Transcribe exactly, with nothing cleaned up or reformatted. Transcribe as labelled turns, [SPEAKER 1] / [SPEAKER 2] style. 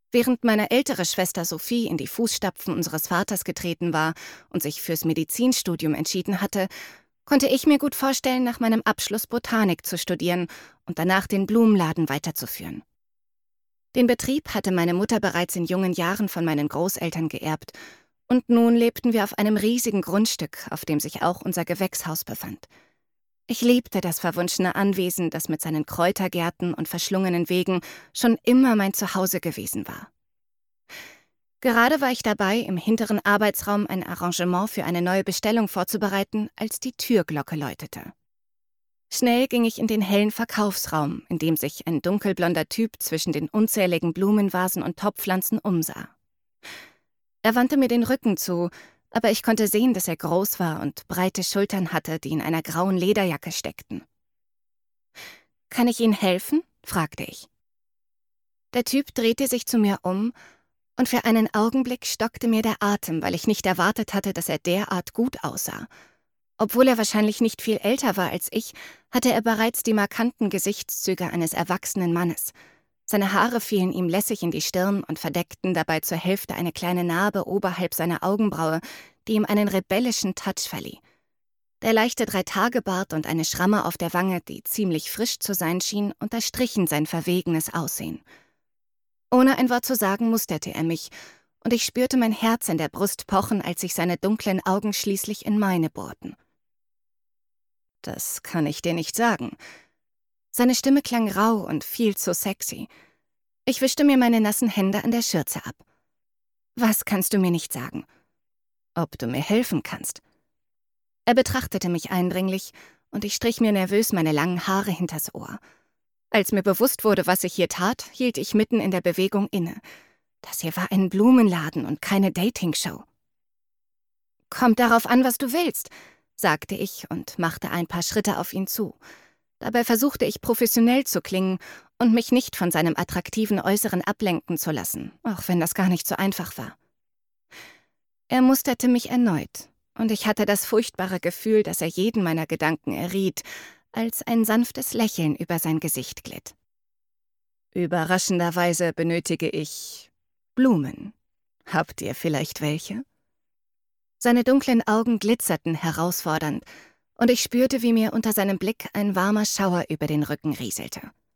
[SPEAKER 1] Während meine ältere Schwester Sophie in die Fußstapfen unseres Vaters getreten war und sich fürs Medizinstudium entschieden hatte, konnte ich mir gut vorstellen, nach meinem Abschluss Botanik zu studieren und danach den Blumenladen weiterzuführen. Den Betrieb hatte meine Mutter bereits in jungen Jahren von meinen Großeltern geerbt, und nun lebten wir auf einem riesigen Grundstück, auf dem sich auch unser Gewächshaus befand. Ich liebte das verwunschene Anwesen, das mit seinen Kräutergärten und verschlungenen Wegen schon immer mein Zuhause gewesen war. Gerade war ich dabei, im hinteren Arbeitsraum ein Arrangement für eine neue Bestellung vorzubereiten, als die Türglocke läutete. Schnell ging ich in den hellen Verkaufsraum, in dem sich ein dunkelblonder Typ zwischen den unzähligen Blumenvasen und Topfpflanzen umsah. Er wandte mir den Rücken zu, aber ich konnte sehen, dass er groß war und breite Schultern hatte, die in einer grauen Lederjacke steckten. »Kann ich Ihnen helfen?« fragte ich. Der Typ drehte sich zu mir um, und für einen Augenblick stockte mir der Atem, weil ich nicht erwartet hatte, dass er derart gut aussah. Obwohl er wahrscheinlich nicht viel älter war als ich, hatte er bereits die markanten Gesichtszüge eines erwachsenen Mannes. Seine Haare fielen ihm lässig in die Stirn und verdeckten dabei zur Hälfte eine kleine Narbe oberhalb seiner Augenbraue, die ihm einen rebellischen Touch verlieh. Der leichte Dreitagebart und eine Schramme auf der Wange, die ziemlich frisch zu sein schien, unterstrichen sein verwegenes Aussehen. Ohne ein Wort zu sagen, musterte er mich, und ich spürte mein Herz in der Brust pochen, als sich seine dunklen Augen schließlich in meine bohrten. »Das kann ich dir nicht sagen.« Seine Stimme klang rau und viel zu sexy. Ich wischte mir meine nassen Hände an der Schürze ab. »Was kannst du mir nicht sagen?« »Ob du mir helfen kannst.« Er betrachtete mich eindringlich, und ich strich mir nervös meine langen Haare hinters Ohr. Als mir bewusst wurde, was ich hier tat, hielt ich mitten in der Bewegung inne. Das hier war ein Blumenladen und keine Dating-Show. »Kommt darauf an, was du willst«, sagte ich und machte ein paar Schritte auf ihn zu. Dabei versuchte ich professionell zu klingen und mich nicht von seinem attraktiven Äußeren ablenken zu lassen, auch wenn das gar nicht so einfach war. Er musterte mich erneut, und ich hatte das furchtbare Gefühl, dass er jeden meiner Gedanken erriet, als ein sanftes Lächeln über sein Gesicht glitt. »Überraschenderweise benötige ich Blumen. Habt ihr vielleicht welche?« Seine dunklen Augen glitzerten herausfordernd, und ich spürte, wie mir unter seinem Blick ein warmer Schauer über den Rücken rieselte.